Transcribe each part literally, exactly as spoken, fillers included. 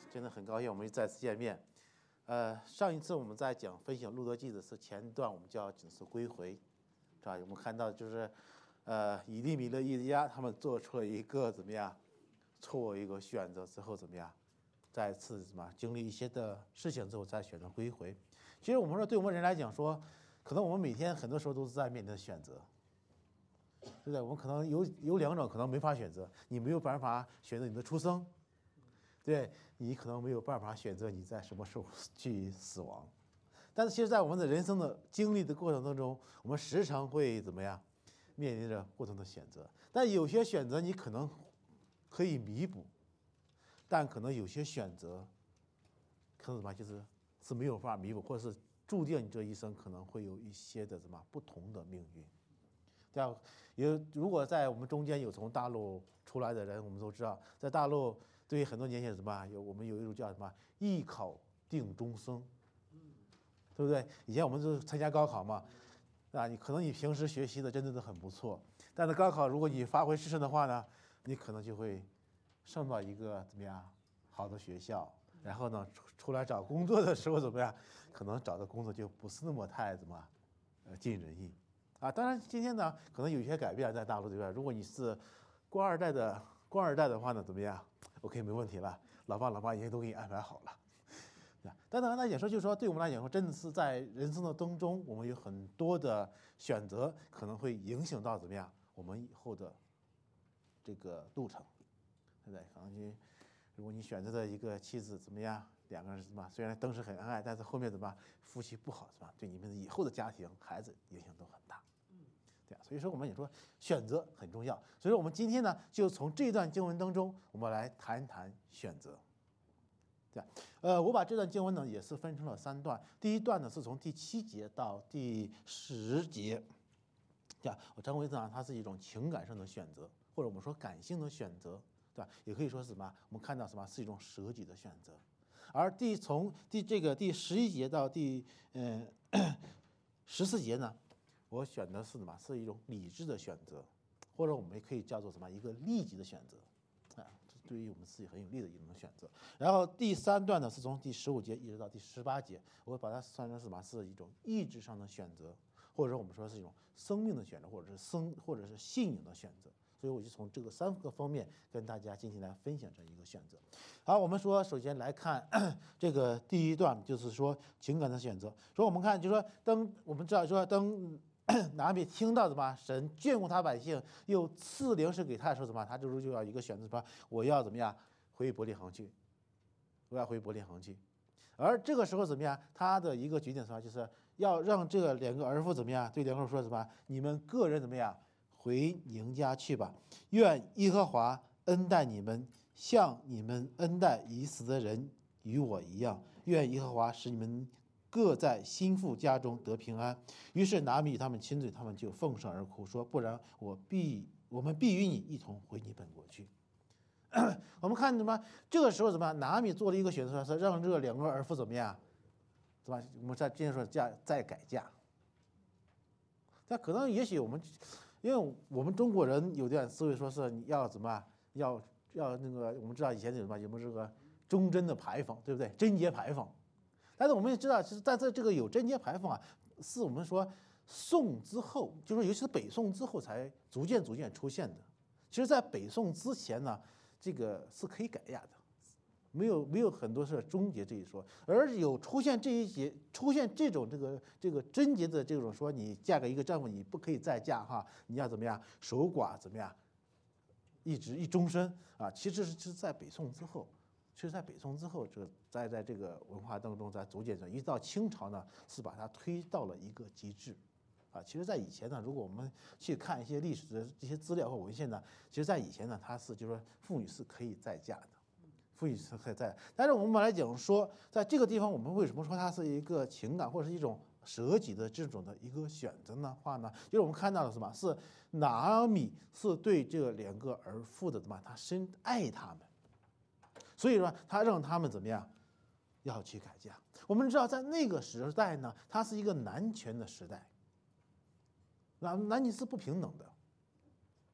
真的很高兴我们再次见面。呃，上一次我们在讲分享路德记的是前段，我们叫紧次归回，是吧？我们看到就是，呃，以利米勒、以利亚他们做出了一个怎么样，错误一个选择之后怎么样，再次什么经历一些的事情之后再选择归回。其实我们说，对我们人来讲说，可能我们每天很多时候都是在面临选择。对不对？我们可能有有两种可能没法选择，你没有办法选择你的出生，对，你可能没有办法选择你在什么时候去死亡。但是其实，在我们的人生的经历的过程当中，我们时常会怎么样面临着不同的选择。但有些选择你可能可以弥补，但可能有些选择可能什么就是是没有办法弥补，或者是注定你这一生可能会有一些的什么不同的命运。对吧？有如果在我们中间有从大陆出来的人，我们都知道，在大陆对于很多年轻人什么有我们有一种叫什么艺考定终生，对不对？以前我们是参加高考嘛，啊，你可能你平时学习的真的是很不错，但是高考如果你发挥失胜的话呢，你可能就会上到一个怎么样好的学校，然后呢出出来找工作的时候怎么样，可能找的工作就不是那么太怎么呃尽人意。啊，当然，今天呢，可能有一些改变在大陆这边。如果你是官二代的官二代的话呢，怎么样 ？OK， 没问题了，老爸老妈已经都给你安排好了。但当然来讲说，就是说，对我们来讲说，真的是在人生的当中，我们有很多的选择，可能会影响到怎么样我们以后的这个路程，对不对？可能你如果你选择的一个妻子怎么样？两个人什么？虽然当时很恩爱，但是后面怎么夫妻不好是吧？对你们以后的家庭、孩子影响都很大。对啊，所以说我们也说选择很重要。所以说我们今天呢，就从这段经文当中，我们来谈一谈选择。对啊，呃，我把这段经文呢也是分成了三段。第一段呢是从第七节到第十节，对啊，我称为呢它是一种情感上的选择，或者我们说感性的选择，对吧？也可以说是什么？我们看到什么是一种舍己的选择。而第从第这个第十一节到第嗯十四节呢，我选的是什么？是一种理智的选择，或者我们也可以叫做什么？一个利己的选择，啊，对于我们自己很有利的一种选择。然后第三段呢，是从第十五节一直到第十八节，我把它算成是什么？是一种意志上的选择，或者说我们说是一种生命的选择，或者是生或者是信仰的选择。所以我就从这个三个方面跟大家进行来分享这一个选择。好，我们说首先来看这个第一段，就是说情感的选择。所以我们看，就是说当我们知道说当拿米听到什么神眷顾他百姓，又赐粮食给他的时候，什么他这时候就要一个选择，什么我要怎么样回伯利恒去，我要回伯利恒去。而这个时候怎么样？他的一个决定什么，就是要让这个两个儿妇怎么样？对两个儿妇说什么？你们个人怎么样？回您家去吧，愿耶和华恩待你们，像你们恩待已死的人与我一样。愿耶和华使你们各在心腹家中得平安。于是拿米与他们亲嘴，他们就奉上而哭，说：不然我必我们必与你一同回你本国去。我们看什么？这个时候怎么？拿米做了一个选择，是让这两个儿妇怎么样？怎么？我们在之前说嫁再改嫁。但可能也许我们。因为我们中国人有点思维，说是你要怎么要要那个，我们知道以前有什么有没有这个忠贞的牌坊，对不对？贞节牌坊。但是我们也知道，其实在这这个有贞节牌坊啊，是我们说宋之后，就是尤其是北宋之后才逐渐逐渐出现的。其实，在北宋之前呢，这个是可以改嫁的。没有没有很多是终结这一说，而有出现这一节出现这种这个这个贞节的这种说，你嫁给一个丈夫，你不可以再嫁哈，你要怎么样守寡怎么样，一直一终身啊。其实是在北宋之后，其实在北宋之后，这个在在这个文化当中在逐渐一直到清朝呢，是把它推到了一个极致。啊，其实，在以前呢，如果我们去看一些历史的这些资料和文献呢，其实，在以前呢，它是就是说妇女是可以再嫁的。妇女是可以在，但是我们来讲说，在这个地方，我们为什么说它是一个情感或者是一种舍己的这种的一个选择呢？话呢，就是我们看到了什么？是拿俄米是对这两个儿妇的什么？他深爱他们，所以说他让他们怎么样要去改嫁。我们知道，在那个时代呢，它是一个男权的时代，男男女是不平等的。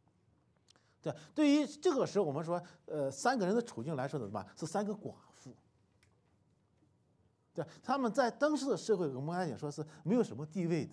对，对于这个时候，我们说，呃，三个人的处境来说，怎么办？是三个寡妇， 对，他们在当时的社会，我们来讲说是没有什么地位的，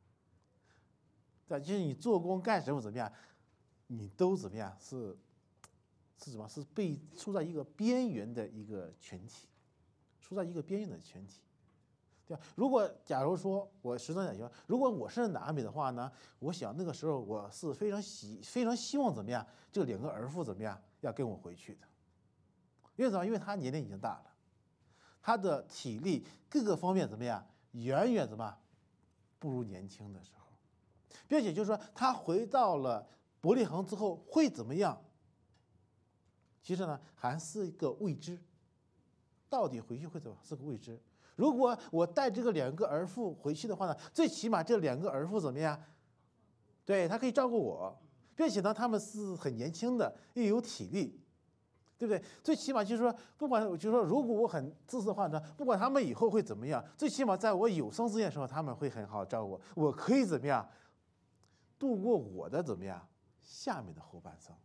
对，就是你做工干什么怎么样，你都怎么样是是什么？是被处在一个边缘的一个群体，处在一个边缘的群体。对吧？如果假如说我实在讲，如果我是拿米的话呢，我想那个时候我是非常希非常希望怎么样，这两个儿妇怎么样要跟我回去的，因为什么？因为他年龄已经大了，他的体力各个方面怎么样，远远怎么不如年轻的时候，并且就是说他回到了伯利恒之后会怎么样？其实呢还是一个未知，到底回去会怎么是个未知。如果我带这个两个儿妇回去的话呢，最起码这两个儿妇怎么样？对，他可以照顾我，并且呢，他们是很年轻的，又有体力，对不对？最起码就是说，不管就是说，如果我很自私的话呢，不管他们以后会怎么样，最起码在我有生之年的时候，他们会很好照顾我，我可以怎么样度过我的怎么样下面的后半生，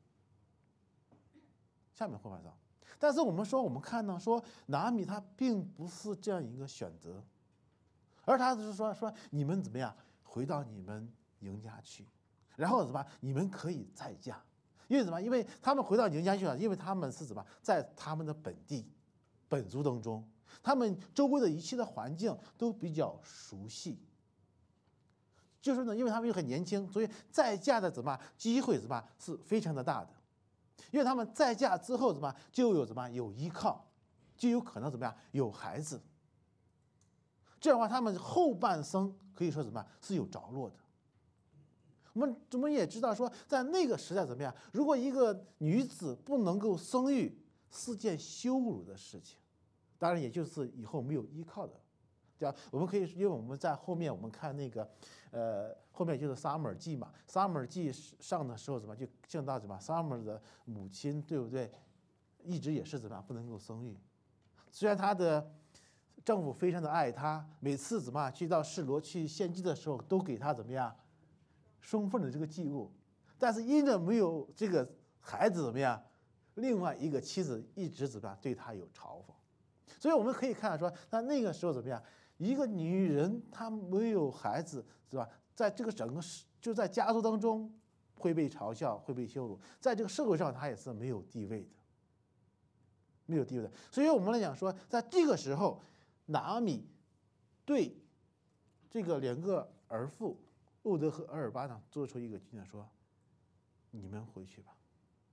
下面后半生。但是我们说，我们看呢，说拿米他并不是这样一个选择，而他就是说说你们怎么样回到你们营家去，然后怎么你们可以再嫁，因为什么？因为他们回到营家去了，因为他们是怎么在他们的本地本族当中，他们周围的一切的环境都比较熟悉，就是呢，因为他们又很年轻，所以再嫁的怎么机会怎么是非常的大的。因为他们再嫁之后怎么就有怎么有依靠，就有可能怎么样有孩子。这样的话，他们后半生可以说怎么样是有着落的。我们我们也知道说，在那个时代怎么样，如果一个女子不能够生育，是件羞辱的事情。当然，也就是以后没有依靠的。对吧？我们可以，因为我们在后面我们看那个，呃，后面就是撒母耳记嘛。撒母耳记上的时候怎么就见到什么？撒母耳的母亲对不对？一直也是怎么样不能够生育。虽然他的丈夫非常的爱他，每次怎么去到示罗去献祭的时候，都给他怎么样充分的这个祭物，但是因着没有这个孩子怎么样，另外一个妻子一直怎么样对他有嘲讽。所以我们可以看到说，那那个时候怎么样？一个女人她没有孩子是吧？在这个整个就在家族当中会被嘲笑，会被羞辱，在这个社会上她也是没有地位的，没有地位的。所以我们来讲说，在这个时候，拿俄米对这个两个儿妇路德和厄尔巴呢做出一个决定，说：“你们回去吧，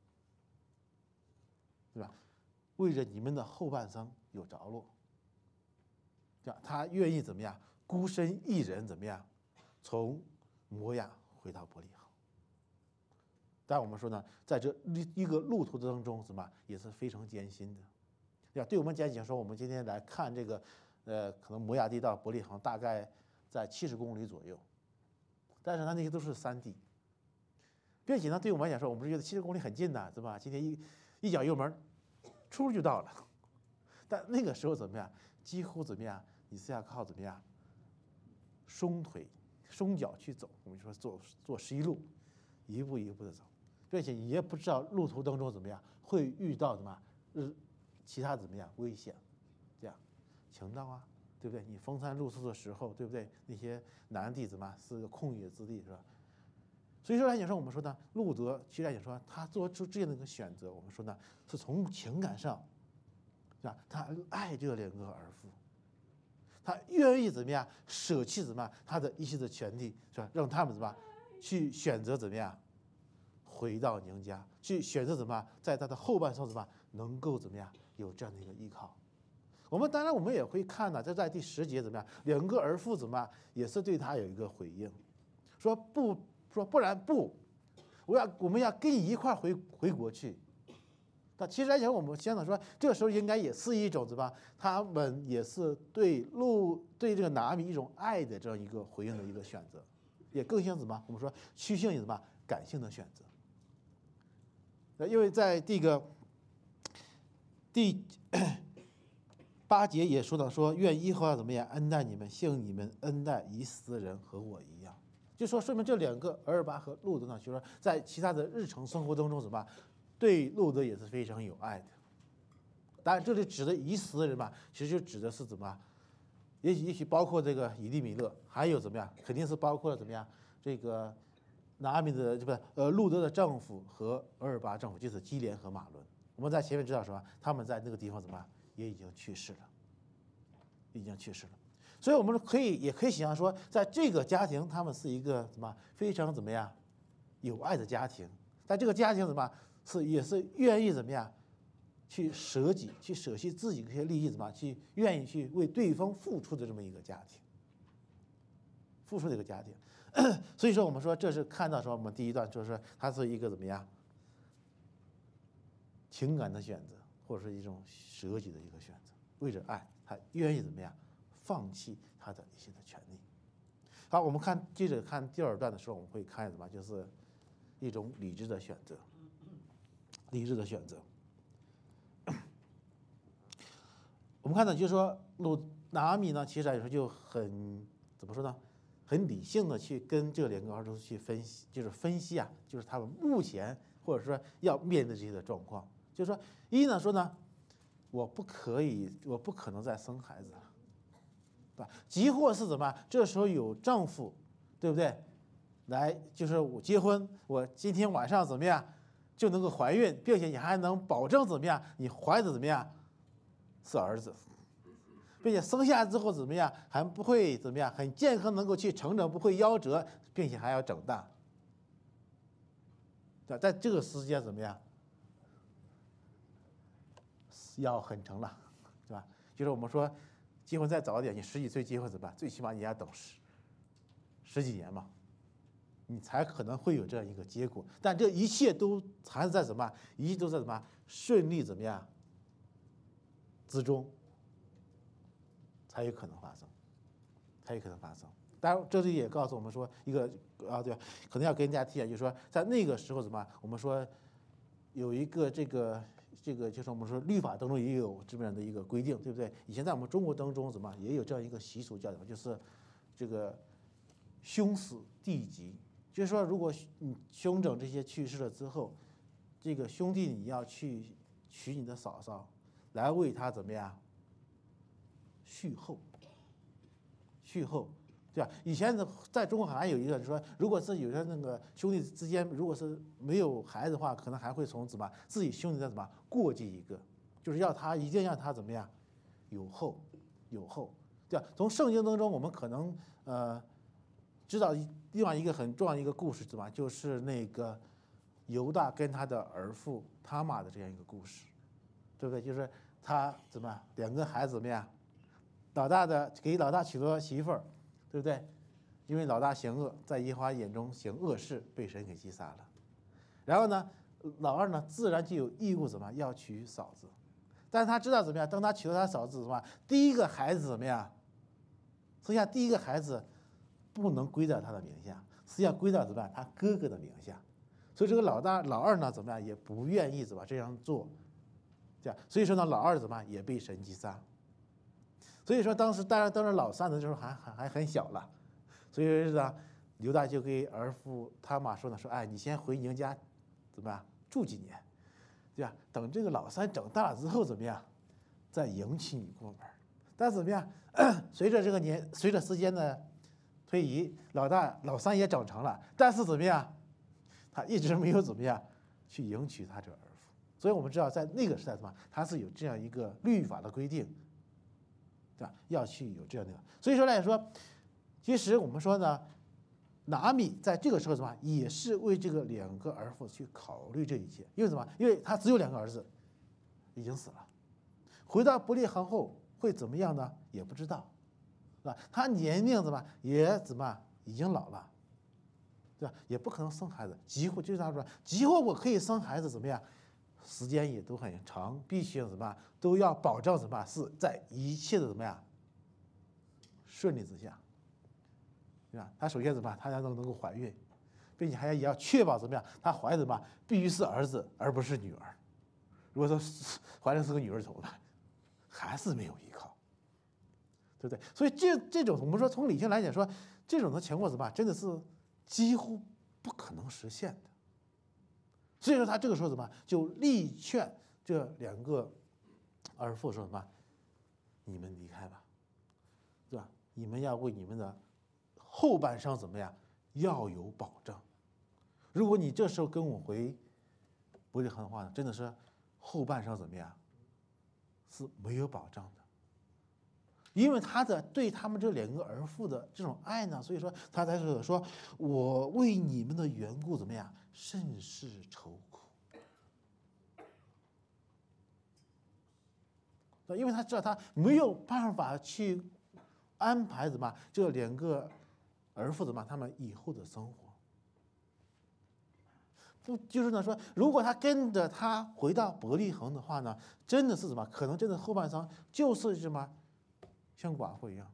对吧？为着你们的后半生有着落。”这样，他愿意怎么样？孤身一人怎么样？从摩亚回到伯利恒。但我们说呢，在这一个路途当中，什么也是非常艰辛的。对吧？对我们讲讲说，我们今天来看这个，呃，可能摩亚地到伯利恒大概在七十公里左右，但是呢，那些都是山地，并且呢，对我们来讲说，我们觉得七十公里很近的，是吧？今天一一脚油门，出就到了。但那个时候怎么样？几乎怎么样？你是要靠怎么样？松腿、松脚去走。我们说做做十一路，一步一步的走，并且你也不知道路途当中怎么样会遇到什么日其他怎么样危险，这样强盗啊，对不对？你风餐露宿的时候，对不对？那些南地怎么是个空野之地，是吧？所以说来讲说，我们说呢，路德其实来讲说，他做出这样的一个选择，我们说呢，是从情感上。是吧？他爱这两个儿妇，他愿意怎么样舍弃怎么样他的一切的权利，是吧？让他们怎么去选择怎么样回到娘家，去选择怎么在他的后半生怎么能够怎么样有这样的一个依靠。我们当然我们也会看呢，这在第十节怎么样，两个儿妇怎么样也是对他有一个回应，说不说不然不，我要我们要跟你一块回回国去。那其实来讲，我们想想说，这个时候应该也是一种什么？他们也是对路对这个拿俄米一种爱的这样一个回应的一个选择，也更像什么？我们说趋向于什么感性的选择。那因为在这个第八节也说到说，愿耶和华怎么样恩待你们，像你们恩待已死的人和我一样。就说说明这两个俄尔巴和路德呢，就是说在其他的日常生活当中什么？对路德也是非常有爱的。当然，这里指的已死的人吧，其实就指的是怎么也许也许包括这个以利米勒，还有怎么样，肯定是包括了怎么样这个拿阿米的这不呃路德的丈夫和俄尔巴丈夫，就是基连和马伦。我们在前面知道什么？他们在那个地方怎么样也已经去世了，已经去世了。所以我们可以也可以想象说，在这个家庭，他们是一个什么非常怎么样有爱的家庭，在这个家庭怎么是也是愿意怎么样去舍己，去舍弃自己的一些利益，怎么去愿意去为对方付出的这么一个家庭，付出的一个家庭。所以说，我们说这是看到说我们第一段就是说，它是一个怎么样情感的选择，或者是一种舍己的一个选择，为着爱，他愿意怎么样放弃他的一些的权利。好，我们看接着看第二段的时候，我们会看什么？就是一种理智的选择，理智的选择。我们看到就是说，鲁拿阿米呢，其实来说就很怎么说呢？很理性的去跟这两个儿子去分析，就是分析啊，就是他们目前或者说要面对这些的状况。就是说，一呢说呢，我不可以，我不可能再生孩子了，对吧？即或是怎么，这时候有丈夫，对不对？来就是我结婚，我今天晚上怎么样就能够怀孕，并且你还能保证怎么样，你怀的怎么样是儿子。并且生下之后怎么样，还不会怎么样，很健康，能够去成长，不会夭折，并且还要长大。在这个时间怎么样，要很成了，对吧？就是我们说，结婚再早一点，你十几岁结婚怎么办？最起码你要等十十几年嘛，你才可能会有这样一个结果。但这一切都还是在什么？一切都在什么顺利怎么样之中。才有可能发生，才有可能发生。当然，这里也告诉我们说，一个啊，对，可能要跟大家提一下，就是说，在那个时候什么，我们说有一个这个这个，就是我们说律法当中也有这么样的一个规定，对不对？以前在我们中国当中，怎么也有这样一个习俗，叫什么？就是这个兄死弟及，就是说，如果你兄长这些去世了之后，这个兄弟你要去娶你的嫂嫂，来为他怎么样？续后，续后，对吧？以前的在中国还有一个说，如果是有些那个兄弟之间，如果是没有孩子的话，可能还会从怎么自己兄弟再怎么过继一个，就是要他一定让他怎么样有后，有后，对吧？从圣经当中，我们可能呃知道另外一个很重要一个故事，对吧？就是那个犹大跟他的儿妇他玛的这样一个故事，对不对？就是他怎么两个孩子怎么样？老大的给老大娶了媳妇儿，对不对？因为老大行恶，在耶和华眼中行恶事，被神给击杀了。然后呢，老二呢，自然就有义务怎么要娶嫂子，但是他知道怎么样？当他娶了他嫂子什么，第一个孩子怎么样？生下第一个孩子不能归到他的名下，实际上归到怎么样？他哥哥的名下。所以这个老大、老二呢，怎么样也不愿意怎么这样做，这样，所以说呢，老二怎么也被神击杀。所以说当时当然当时老三的时候还还还很小了，所以说犹大就给儿妇他玛说呢，说哎，你先回娘家，怎么样住几年，对吧？等这个老三长大了之后怎么样，再迎娶你过门。但是怎么样，随着这个年随着时间的推移，老大老三也长成了，但是怎么样，他一直没有怎么样去迎娶他这儿妇。所以我们知道在那个时代什么，他是有这样一个律法的规定。对吧？要去有这样的，所以说来说，其实我们说呢，拿阿米在这个时候什么，也是为这个两个儿妇去考虑这一切，因为什么？因为他只有两个儿子，已经死了，回到伯利恒后会怎么样呢？也不知道，是吧？他年龄怎么也怎么已经老了，对吧？也不可能生孩子，几乎就是他说，几乎我可以生孩子怎么样？时间也都很长，必须怎么都要保证什么是在一切的怎么样顺利之下，对吧？他首先怎么他要能能够怀孕，并且还也要确保怎么样，他怀的什么必须是儿子而不是女儿。如果说怀的是个女儿怎么办？还是没有依靠，对不对？所以这这种我们说从理性来讲说，这种的情况怎么真的是几乎不可能实现的。所以说他这个时候怎么就力劝这两个儿妇说什么？你们离开吧， 对吧？你们要为你们的后半生怎么样要有保障。如果你这时候跟我回伯利恒的话呢，真的是后半生怎么样是没有保障的。因为他的对他们这两个儿妇的这种爱呢，所以说他才说说我为你们的缘故怎么样甚是愁苦。因为他知道他没有办法去安排怎么这两个儿妇怎么他们以后的生活。不就是呢说，如果他跟着他回到伯利恒的话呢，真的是什么？可能真的后半生就是什么，像寡妇一样。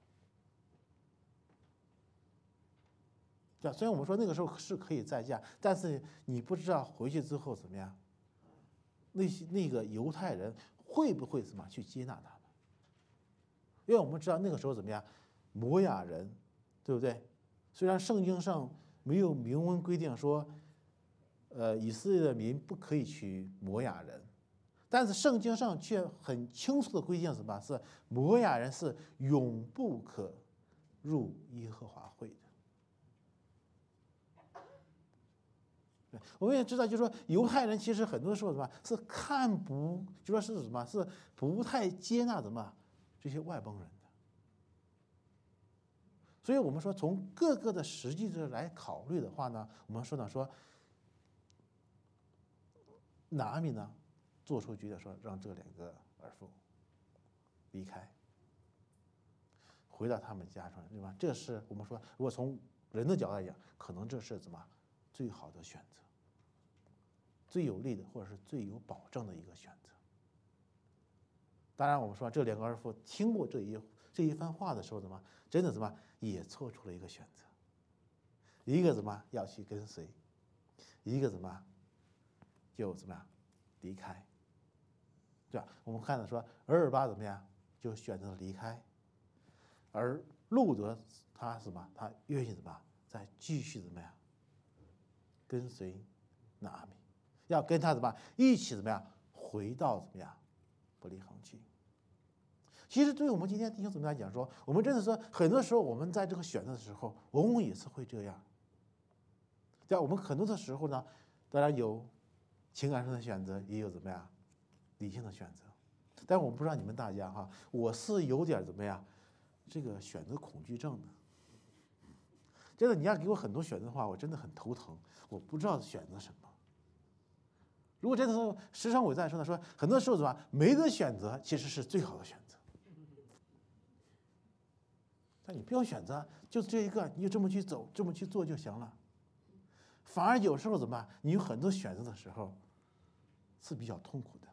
对吧？虽然我们说那个时候是可以再嫁，但是你不知道回去之后怎么样，那些那个犹太人会不会怎么去接纳他们？因为我们知道那个时候怎么样，摩亚人，对不对？虽然圣经上没有明文规定说，呃，以色列的民不可以娶摩亚人，但是圣经上却很清楚的规定什么？是摩亚人是永不可入耶和华会的。我们也知道，就是说犹太人其实很多时候什么是看不，就说是什么是不太接纳什么这些外邦人的。所以我们说从各个的实际的来考虑的话呢，我们说呢说，拿阿米呢做出决定说让这两个儿妇离开，回到他们家中，对吧？这是我们说，如果从人的角度来讲，可能这是怎么最好的选择。最有利的或者是最有保证的一个选择。当然，我们说这两个儿妇听过这一这一番话的时候，怎么真的怎么也做出了一个选择，一个怎么要去跟随，一个怎么就怎么样离开，对吧？我们看到说俄尔巴怎么样就选择了离开，而路德他什么他愿意怎么再继续怎么样跟随拿阿米。要跟他怎么一起怎么样回到怎么样伯利恒去。其实对于我们今天弟兄姊妹来讲说，我们真的说很多时候我们在这个选择的时候，往往也是会这样。对吧？我们很多的时候呢，当然有情感上的选择，也有怎么样理性的选择。但我不知道你们大家哈，我是有点怎么样这个选择恐惧症的。真的，你要给我很多选择的话，我真的很头疼，我不知道选择什么。如果真的是时常我在说呢，说很多时候怎么没得选择，其实是最好的选择。但你不用选择，就这一个，你就这么去走，这么去做就行了。反而有时候怎么，你有很多选择的时候，是比较痛苦的，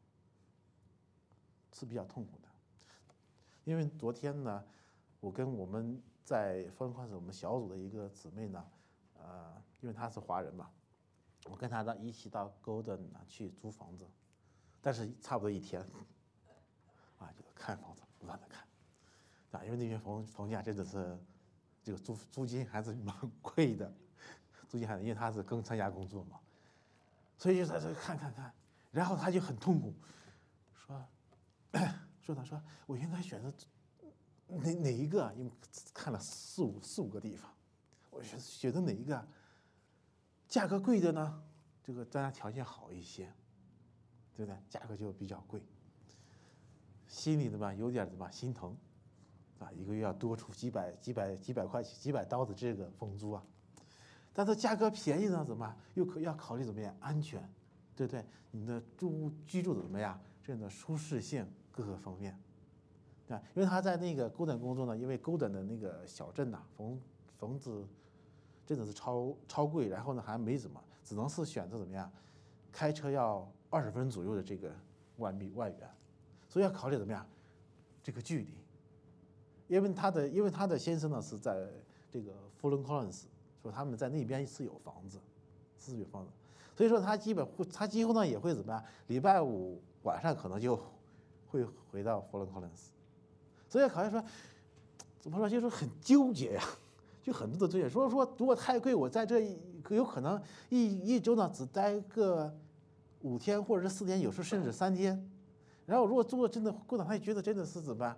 是比较痛苦的。因为昨天呢，我跟我们在分宽是我们小组的一个姊妹呢，呃，因为她是华人嘛。我跟他到一起到 Golden 去租房子，但是差不多一天，啊，就看房子，不断的看，啊，因为那边房房价真的是，这个租租金还是蛮贵的，租金还因为他是跟参加工作嘛，所以就在这看看看，然后他就很痛苦，说，说他说我应该选择哪哪一个？因为看了四五四五个地方，我选选择哪一个？价格贵的呢，这个当然条件好一些，对不对？价格就比较贵，心里的吧有点怎么心疼，啊，一个月要多出几百几百几百块钱几百刀的这个房租啊。但是价格便宜呢，怎么又可要考虑怎么样安全，对不对？你的住居住的怎么样，这样的舒适性各个方面，对吧？因为他在那个勾等工作呢，因为勾等的那个小镇呐、啊，房房子。真的是超超贵，然后呢还没怎么，只能是选择怎么样，开车要二十分钟左右的这个外密外援，所以要考虑怎么样这个距离，因为他的因为他的先生呢是在这个富伦科伦斯，说他们在那边是有房子，是有房子，所以说他基本会他几乎呢也会怎么样，礼拜五晚上可能就会回到富伦科伦斯，所以要考虑说怎么说就是很纠结呀。就很多的这些，所以说如果太贵，我在这有可能一一周呢只待个五天或者是四天，有时候甚至三天。然后如果做真的过呢，他也觉得真的是怎么办，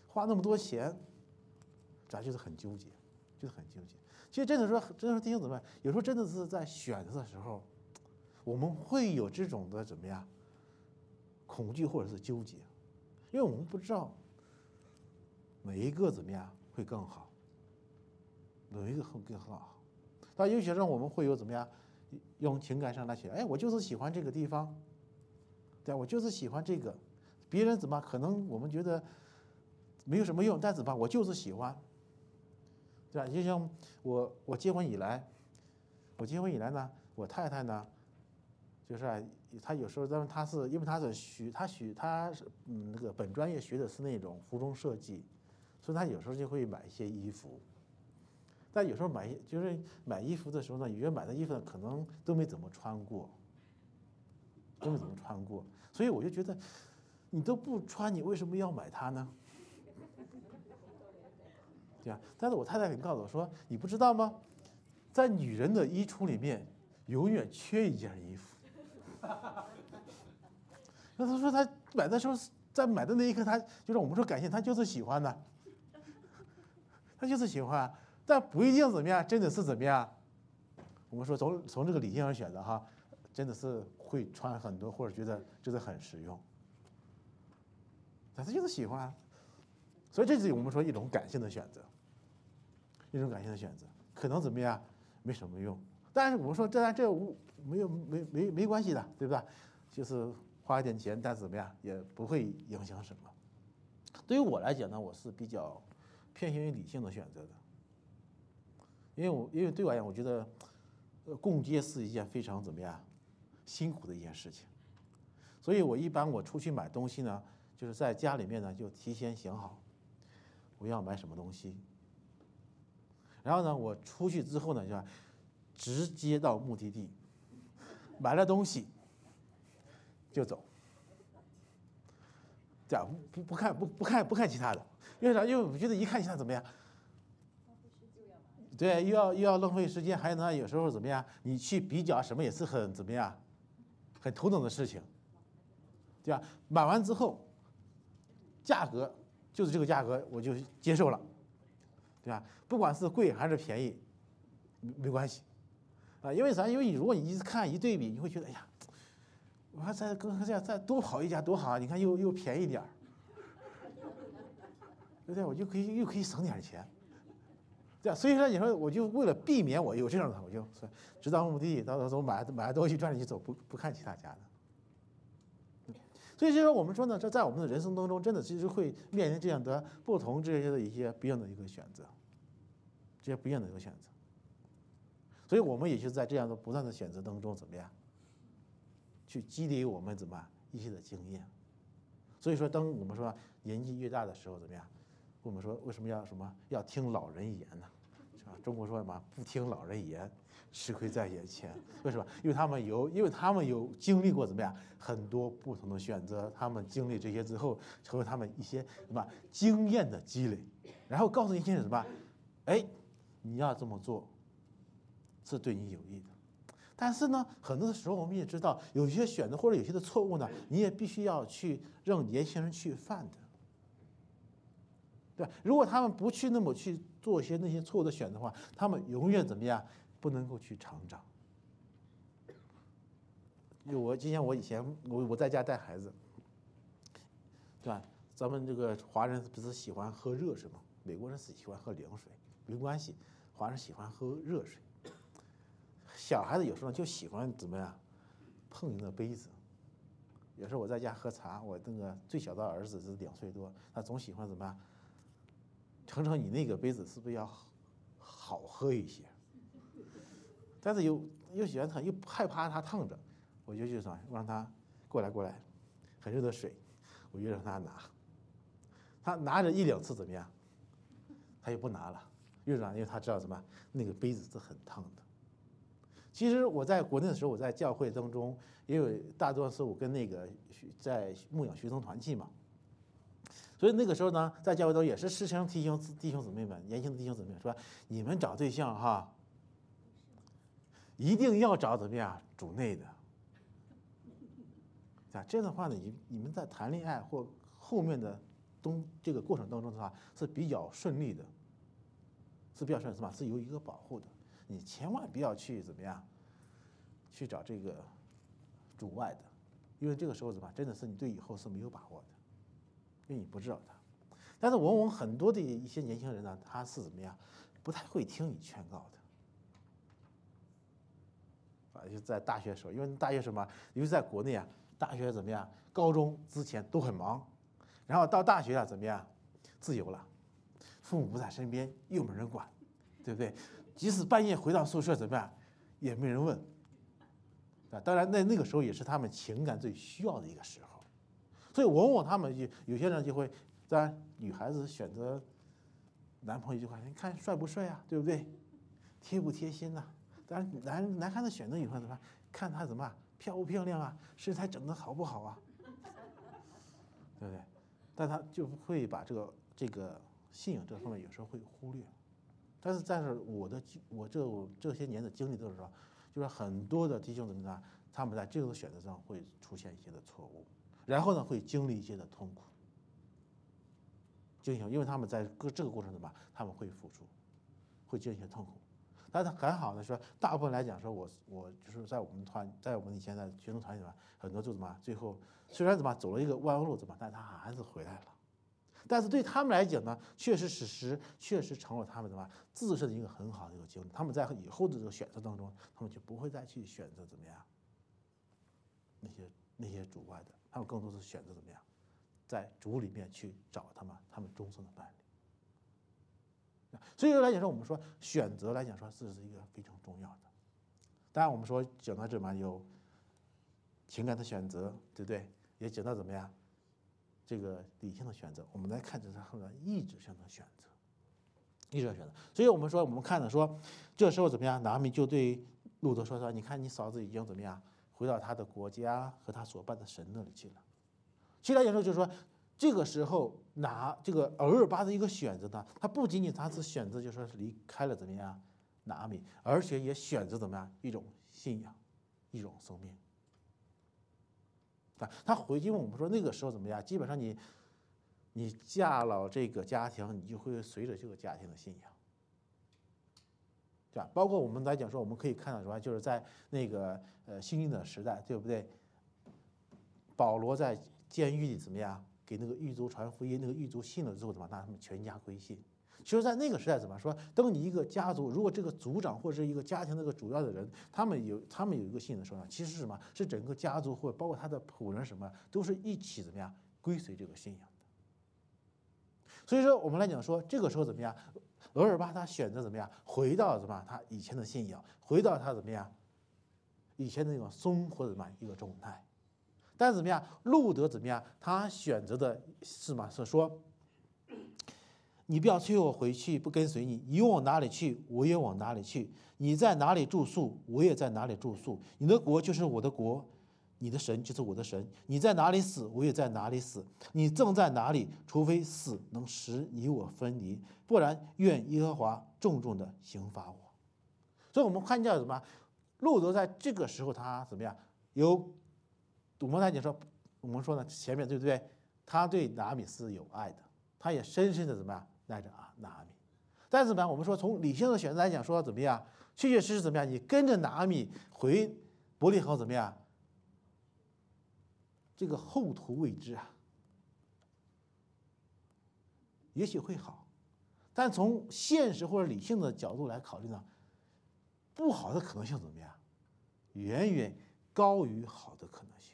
花那么多钱，咱就是很纠结，就是很纠结。其实真的说，真的说弟兄姊妹，有时候真的是在选择的时候，我们会有这种的怎么样恐惧或者是纠结，因为我们不知道哪一个怎么样会更好，哪一个会更好。但有些时候我们会有怎么样，用情感上来选，哎，我就是喜欢这个地方，对，我就是喜欢这个，别人怎么可能我们觉得没有什么用，但是吧，我就是喜欢，对吧？就像我我结婚以来，我结婚以来呢，我太太呢，就是啊，她有时候，但是她是因为她是学，她学她是嗯那个本专业学的是那种服装设计，所以她有时候就会买一些衣服。但有时候买就是买衣服的时候呢，有些买的衣服呢可能都没怎么穿过，都没怎么穿过，所以我就觉得，你都不穿，你为什么要买它呢？对吧？但是我太太告诉我说，你不知道吗？在女人的衣橱里面，永远缺一件衣服。那她说她买的时候，在买的那一刻，她就是我们说感谢，她就是喜欢的，她就是喜欢。但不一定怎么样，真的是怎么样？我们说从从这个理性上选择哈，真的是会穿很多，或者觉得觉得很实用。但他就是喜欢，所以这是我们说一种感性的选择，一种感性的选择，可能怎么样没什么用，但是我们说这这没有没没没关系的，对吧？就是花一点钱，但是怎么样也不会影响什么。对于我来讲呢，我是比较偏向于理性的选择的。因为我因为对我来讲，我觉得，呃，逛街是一件非常怎么样辛苦的一件事情，所以我一般我出去买东西呢，就是在家里面呢就提前想好我要买什么东西，然后呢我出去之后呢就直接到目的地，买了东西就走，这样不不看不不看不看其他的，因为啥？因为我觉得一看其他怎么样？对，又要又要浪费时间，还有呢，有时候怎么样？你去比较什么也是很怎么样，很头疼的事情，对吧？买完之后，价格就是这个价格，我就接受了，对吧？不管是贵还是便宜，没关系，啊，因为啥？因为如果你一看一对比，你会觉得，哎呀，我还再跟这样再多跑一家多好啊！你看又又便宜点儿，对不对？我就可以又可以省点钱。这样，所以说你说我就为了避免我有这样的，我就直到目的地，到时候买买东西转进去走，不不看其他家的。所以就说我们说呢，这在我们的人生当中，真的其实会面临这样的不同这些的一些不一样的一个选择，这些不一样的一个选择。所以我们也是在这样的不断的选择当中，怎么样去积累我们怎么一些的经验。所以说，当我们说年纪越大的时候，怎么样？我们说为什么要什么要听老人言呢？是吧？中国说什么不听老人言，吃亏在眼前。为什么？因为他们有，因为他们有经历过怎么样很多不同的选择，他们经历这些之后，成为他们一些什么经验的积累，然后告诉你一些什么，哎，你要这么做，是对你有益的。但是呢，很多的时候我们也知道，有些选择或者有些的错误呢，你也必须要去让年轻人去犯的。对，如果他们不去那么去做一些那些错误的选择的话，他们永远怎么样不能够去成长。就我今天我以前我我在家带孩子，对吧？咱们这个华人不是喜欢喝热水吗？美国人是喜欢喝凉水，没关系，华人喜欢喝热水。小孩子有时候就喜欢怎么样碰那个杯子。有时候我在家喝茶，我那个最小的儿子是两岁多，他总喜欢怎么样？程程，你那个杯子是不是要好喝一些？但是又又喜欢烫，又害怕他烫着，我就去啥，让他过来过来，很热的水，我就让他拿。他拿着一两次怎么样？他又不拿了，为啥？因为他知道什么？那个杯子是很烫的。其实我在国内的时候，我在教会当中，因为大多数我跟那个在牧养学生团契嘛。所以那个时候呢，在教会中也是时常提醒弟兄姊妹们，年轻的弟兄姊妹说：你们找对象哈，一定要找怎么样主内的。啊，这样的话呢，你你们在谈恋爱或后面的中这个过程当中的话是比较顺利的，是比较顺利，是吧？是有一个保护的。你千万不要去怎么样，去找这个阻碍的，因为这个时候怎么真的是你对以后是没有把握的，因为你不知道它。但是往往很多的一些年轻人呢，他是怎么样，不太会听你劝告的。啊，就在大学时候，因为大学什么，尤其在国内啊，大学怎么样，高中之前都很忙，然后到大学啊怎么样，自由了，父母不在身边，又没人管，对不对？即使半夜回到宿舍怎么样，也没人问。啊，当然那那个时候也是他们情感最需要的一个时候，所以往往他们就有些人就会，当然女孩子选择男朋友就会，你看帅不帅啊，对不对？贴不贴心呐、啊？当然男男孩子选择以后怎么看他怎么漂不漂亮啊，身材整得好不好啊，对不对？但他就会把这个这个信仰这方面有时候会忽略。但是但是我的我这这些年的经历都是说，就是很多的弟兄姊妹呢，他们在这个选择上会出现一些的错误，然后呢会经历一些的痛苦，经历，因为他们在这个过程中吧，他们会付出，会经历一些痛苦。但是很好的说，大部分来讲说，我我就是在我们团，在我们以前的学生团里面，很多就怎么最后虽然怎么走了一个弯路怎么，但他还是回来了。但是对他们来讲呢，确实史实确实成了他们怎么自身的一个很好的一个经历。他们在以后的这个选择当中，他们就不会再去选择怎么样那些那些主外的，他们更多是选择怎么样，在主里面去找他们他们终生的伴侣。所以来讲说，我们说选择来讲说，这是一个非常重要的。当然，我们说讲到这嘛，有情感的选择，对不对？也讲到怎么样，这个理性的选择。我们来看这是后来意志上的选择，意志上的选择。所以我们说，我们看了说，这时候怎么样？拿阿米就对路德说说，你看你嫂子已经怎么样，回到他的国家和他所拜的神那里去了。其实来讲说，就是说。这个时候拿这个俄尔巴的一个选择呢，他不仅仅他是选择，就说是离开了怎么样拿阿米，而且也选择怎么样一种信仰，一种生命。啊，他回去问我们说，那个时候怎么样？基本上你你嫁了这个家庭，你就会随着这个家庭的信仰，对吧？包括我们来讲说，我们可以看到什么？就是在那个呃新约的时代，对不对？保罗在监狱里怎么样？给那个狱卒传福音，那个狱卒信了之后怎么，让他们全家归信。其实，在那个时代怎么说？等你一个家族，如果这个族长或者是一个家庭那个主要的人，他们有他们有一个信的时候呢，其实是什么？是整个家族或者包括他的仆人什么，都是一起怎么样归随这个信仰的。所以说，我们来讲说，这个时候怎么样？俄尔巴他选择怎么样？回到什么？他以前的信仰，回到他怎么样？以前的那种生活的怎么一个状态。但是怎么样，路德怎么样？他选择的是嘛？是说，你不要催我回去，不跟随你。你往哪里去，我也往哪里去。你在哪里住宿，我也在哪里住宿。你的国就是我的国，你的神就是我的神。你在哪里死，我也在哪里死。你正在哪里，除非死能使你我分离，不然愿耶和华重重的刑罚我。所以我们看见什么？路德在这个时候他怎么样？有。我们来讲说，我们说呢，前面对不对？他对拿阿米是有爱的，他也深深的怎么样爱着啊拿阿米。但是怎么样？我们说从理性的选择来讲，说怎么样？确确实实怎么样？你跟着拿阿米回伯利恒怎么样？这个后途未知啊，也许会好，但从现实或者理性的角度来考虑呢，不好的可能性怎么样？远远高于好的可能性。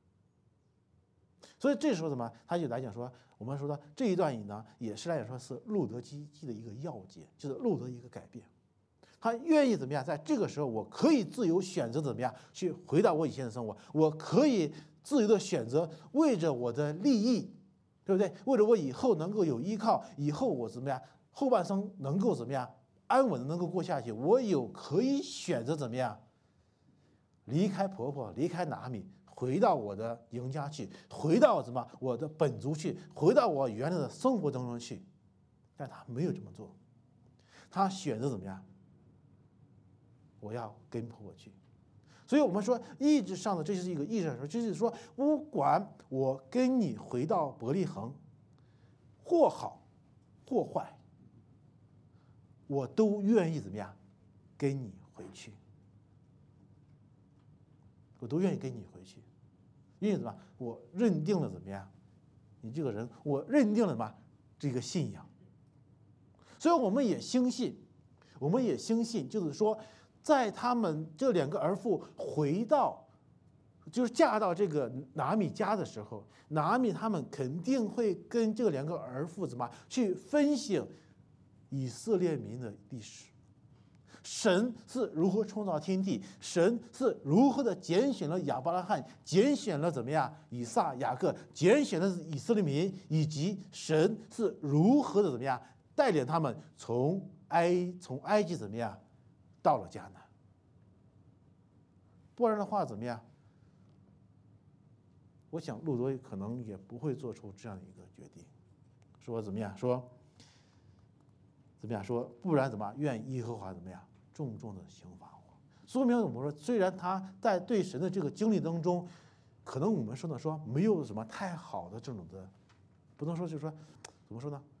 所以这时候怎么，他就来讲说，我们说的这一段语呢，也是来讲说是路德基基的一个要节，就是路德一个改变。他愿意怎么样，在这个时候，我可以自由选择怎么样去回到我以前的生活，我可以自由的选择为着我的利益，对不对？为了我以后能够有依靠，以后我怎么样，后半生能够怎么样安稳的能够过下去，我有可以选择怎么样离开婆婆，离开拿阿米。回到我的营家去，回到什么我的本族去，回到我原来的生活当中去，但他没有这么做，他选择怎么样？我要跟婆婆去。所以我们说意志上的这是一个意志上说，就是说不管我跟你回到伯利恒， 或好或坏，我都愿意怎么样跟你回去，我都愿意跟你回去，因为什么？我认定了怎么样？你这个人，我认定了什么？这个信仰。所以我们也相信，我们也相信，就是说，在他们这两个儿妇回到，就是嫁到这个拿米家的时候，拿米他们肯定会跟这两个儿妇怎么去分享以色列民的历史。神是如何创造天地？神是如何的拣选了亚伯拉罕，拣选了怎么样以撒、雅各，拣选了以色列民，以及神是如何的怎么样带领他们从埃从埃及怎么样到了迦南？不然的话怎么样？我想路德可能也不会做出这样一个决定，说怎么样？说怎么样？说不然怎么愿耶和华怎么样？重重的刑罚我，说明我们说，虽然他在对神的这个经历当中，可能我们说呢，说没有什么太好的这种的，不能说就是说，怎么说呢？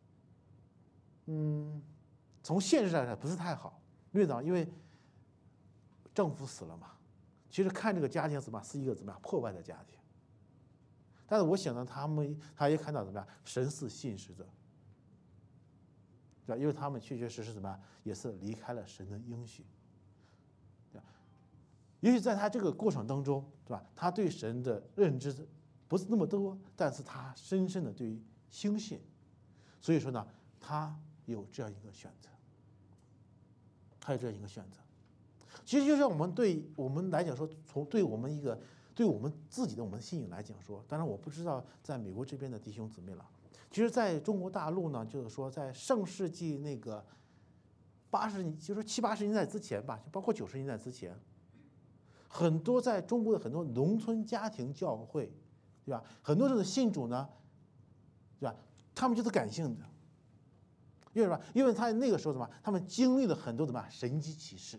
嗯，从现实上来不是太好，因为怎么？因为丈夫死了嘛。其实看这个家庭怎么是一个怎么样破败的家庭，但是我想呢，他们他也看到怎么样，神是信实的。对吧？因为他们确确实实怎么样，也是离开了神的应许，对吧？也许在他这个过程当中，对吧？他对神的认知不是那么多，但是他深深的对于相信，所以说呢，他有这样一个选择，他有这样一个选择。其实就像我们对我们来讲说，从对我们一个对我们自己的我们的信仰来讲说，当然我不知道在美国这边的弟兄姊妹了。其实，在中国大陆呢，就是说，在上世纪那个八十，就是七八十年代之前吧，包括九十年代之前，很多在中国的很多农村家庭教会，对吧？很多这种信主呢，对吧？他们就是感性的，因为什么？因为他那个时候什么？他们经历了很多什么神迹奇事，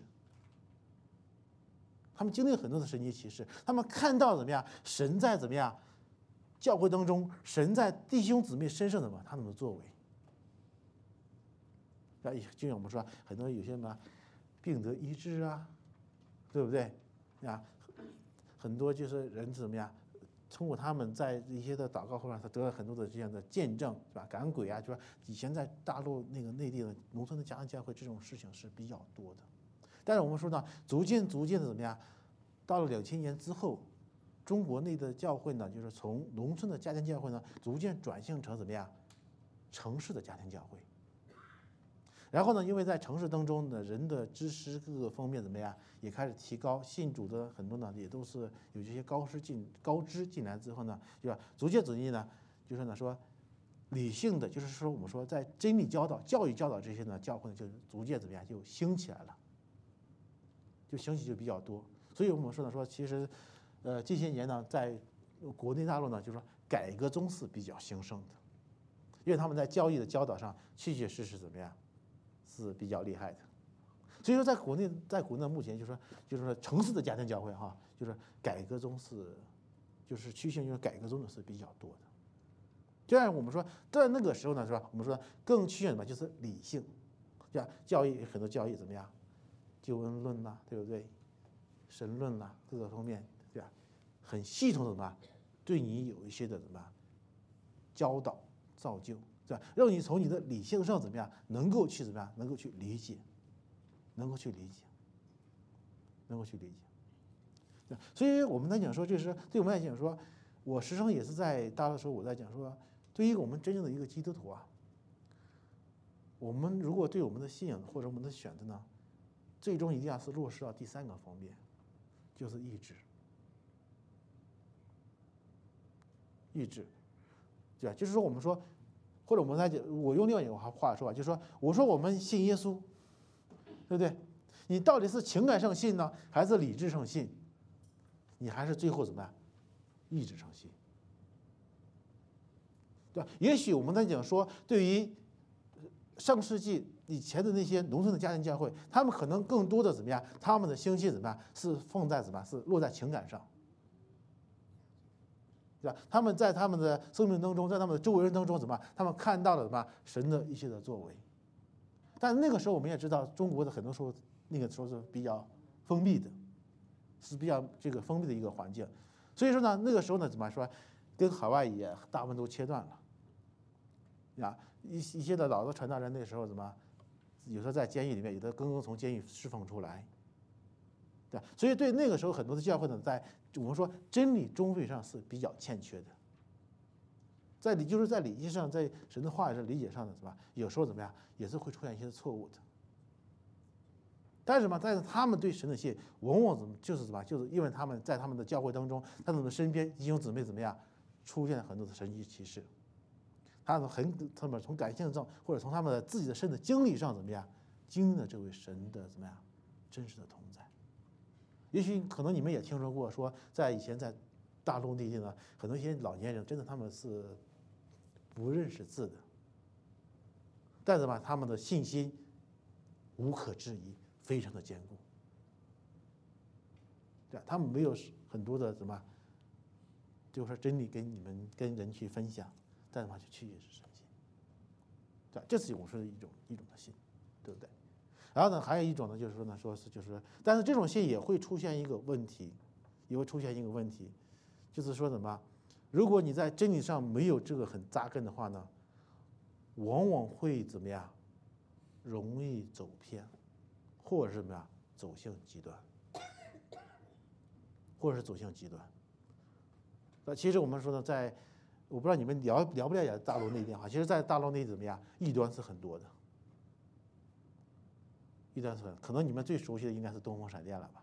他们经历了很多的神迹奇事，他们看到怎么样？神在怎么样？教会当中，神在弟兄姊妹身上的嘛，他们的作为，啊，就像我们说，很多有些什么病得医治啊，对不对？啊，很多就是人怎么样，通过他们在一些的祷告后面，他得了很多的这样的见证，是吧？赶鬼啊，就说以前在大陆那个内地的农村的家庭教会，这种事情是比较多的。但是我们说呢，逐渐逐渐的怎么样，到了两千年之后。中国内的教会呢，就是从农村的家庭教会呢，逐渐转向成怎么样，城市的家庭教会。然后呢，因为在城市当中呢，人的知识各个方面怎么样，也开始提高，信主的很多呢，也都是有这些高师进高知进来之后呢，对吧？逐渐逐渐呢，就是呢说，理性的，就是说我们说在真理教导、教育教导这些呢，教会呢就逐渐怎么样就兴起来了，就兴起就比较多。所以我们说呢，说其实。呃，这些年呢，在国内大陆呢，就是说改革宗是比较兴盛的，因为他们在教义的教导上确确实实怎么样是比较厉害的。所以说，在国内，在国内目前就是说，就是说城市的家庭教会哈，就是改革宗是，就是趋向于改革宗的是比较多的。就像我们说，在那个时候呢，是吧？我们说更趋向什么？就是理性，对吧？教义很多教义怎么样？救恩论呐，对不对？神论呐，各个方面。对吧？很系统的什么，对你有一些的什么教导、造就，对吧？让你从你的理性上怎么样，能够去怎么样，能够去理解，能够去理解，能够去理解。对，所以我们在讲说，就是对我们来讲说，我时常也是在大的时候，我在讲说，对于我们真正的一个基督徒啊，我们如果对我们的信仰或者我们的选择呢，最终一定要是落实到第三个方面，就是意志。意志，对吧？就是说，我们说，或者我们来讲，我用另外一个话说吧，就是说，我说我们信耶稣，对不对？你到底是情感上信呢，还是理智上信？你还是最后怎么样？意志上信，对吧？也许我们在讲说，对于上世纪以前的那些农村的家庭教会，他们可能更多的怎么样？他们的兴趣怎么样？是放在怎么样？是落在情感上。 对吧？他们在他们的生命当中，在他们的周围人当中，怎么？他们看到了什么？神的一些的作为。但那个时候我们也知道，中国的很多时候那个时候是比较封闭的，是比较这个封闭的一个环境。所以说呢，那个时候呢，怎么说，跟海外也大部分都切断了。啊，一一些的老的传道人那时候怎么？有时候在监狱里面，有的刚刚从监狱释放出来，对，所以对那个时候很多的教会呢，在我们说真理中位上是比较欠缺的，在理就是在理解上，在神的话语上理解上的是吧？有时候怎么样，也是会出现一些错误的。但是什么？但是他们对神的信，往往怎么就是什么？就是因为他们在他们的教会当中，他们的身边弟兄姊妹怎么样，出现了很多的神迹奇事。他们很，他们从感性上或者从他们的自己的身的经历上怎么样，经历了这位神的怎么样真实的同在。也许可能你们也听说过，说在以前在大陆地区呢，很多一些老年人真的他们是不认识字的，但是吧，他们的信心无可置疑，非常的坚固。对，他们没有很多的什么，就是说真理跟你们跟人去分享。但是话就去也是神信，对，这是我说的一种一种的信，对不对？然后呢，还有一种呢，就是说呢，说是就是，但是这种信也会出现一个问题，也会出现一个问题，就是说什么？如果你在真理上没有这个很扎根的话呢，往往会怎么样？容易走偏，或者是什么呀？走向极端，或者是走向极端。那其实我们说呢，在我不知道你们了了不了解大陆内地哈，其实，在大陆内地怎么样，异端是很多的，异端是很，可能你们最熟悉的应该是东风闪电了吧？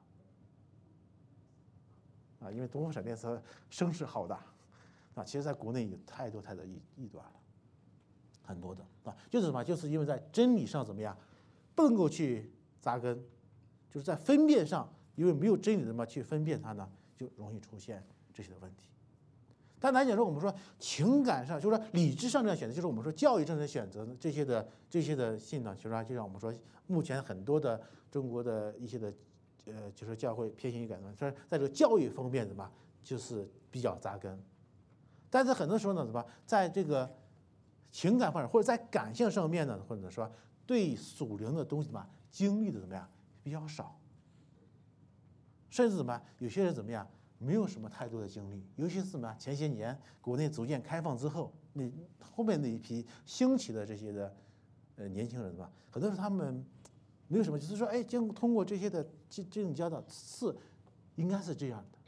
啊，因为东风闪电是声势浩大，啊，其实在国内有太多太多异异端了，很多的啊，就是什么？就是因为在真理上怎么样，不能够去扎根，就是在分辨上，因为没有真理的嘛，去分辨它呢，就容易出现这些的问题。但来讲说，我们说情感上，就是说理智上这样选择，就是我们说教育上的选择这些的这些的信呢，其实就像我们说，目前很多的中国的一些的呃，就是教会偏向于改革，说在这个教育方面怎么就是比较扎根，但是很多时候呢，怎么在这个情感方面或者在感性上面呢，或者说对属灵的东西嘛，经历的怎么样比较少，甚至怎么有些人怎么样？没有什么太多的经历，尤其是什么？前些年国内逐渐开放之后，那后面那一批兴起的这些的呃年轻人吧，很多时候他们没有什么，就是说，哎，经通过这些的这这种教导是应该是这样的，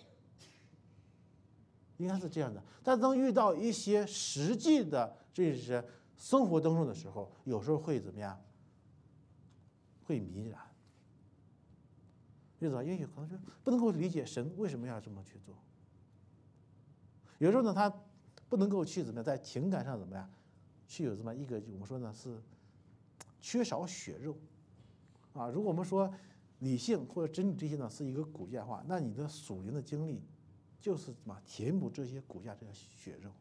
应该是这样的。但当遇到一些实际的这些生活当中的时候，有时候会怎么样？会迷然。为什么？因为有可能就不能够理解神为什么要这么去做。有时候呢，他不能够去怎么样，在情感上怎么样，去有这么一个我们说呢是缺少血肉啊。如果我们说理性或者真理这些呢是一个骨架化，那你的属灵的经历就是什么填补这些骨架这些血肉